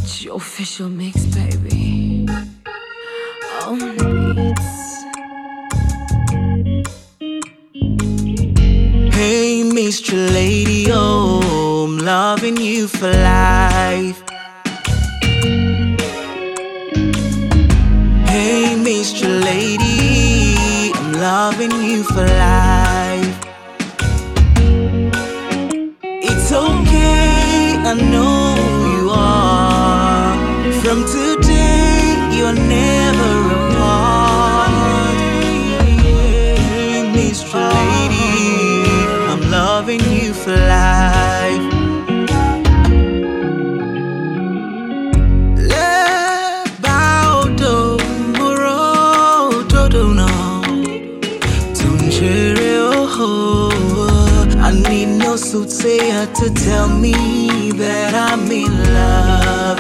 It's your official mix, baby. On the beats. Hey, Mr. Lady, oh, I'm loving you for life. Hey, Mr. Lady, I'm loving you for life. It's okay, I know you are. From today, you're never apart. Hey, Mr. Lady, I'm loving you for life. I need no soothsayer to tell me that I'm in love.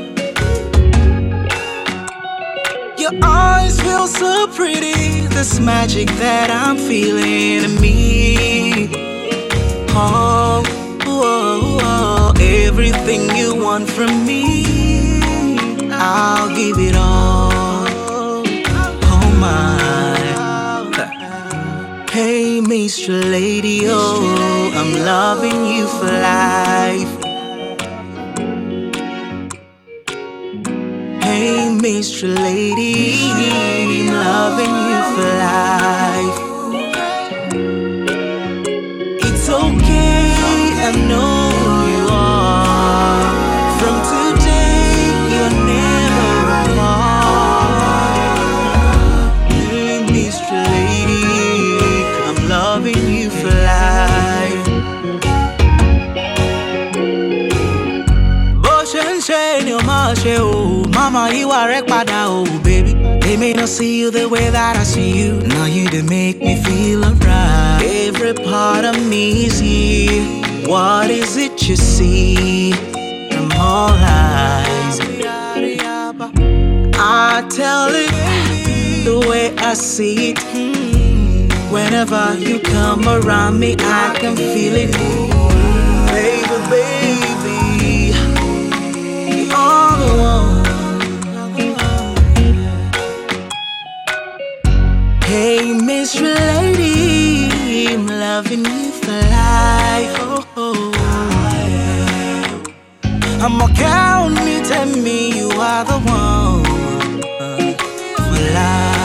Your eyes feel so pretty, this magic that I'm feeling in me. Oh, oh, oh, everything you want from me, I'll give it all. Oh my. Hey, Mr. Lady, oh, I'm loving you for life. Hey, Mr. Lady, I'm loving you for life. It's okay, I know you are. From today, you're never apart. Hey, Mr. Lady, loving you for life. Bó ṣe ń ṣe ni o máa ṣe o, mama ìwà rẹ padà o, baby. They may not see you the way that I see you. Now you dey make me feel alright. Every part of me is here. What is it you see? I'm all eyes. I tell it the way I see it. Whenever you come around me, I can feel it. Baby, baby, you're the one. Hey, Mr. Lady, I'm loving you for life. Oh, oh. I'm gonna count me, tell me you are the one for life.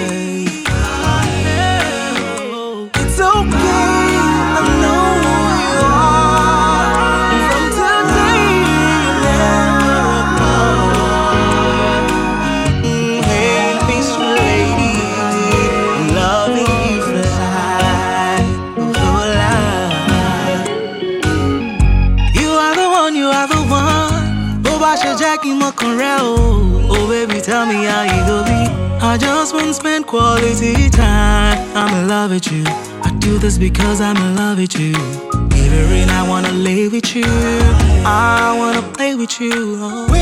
Oh baby, tell me how you go be. I just wanna spend quality time. I'm in love with you. I do this because I'm in love with you. Every night I wanna lay with you. I wanna play with you. Oh.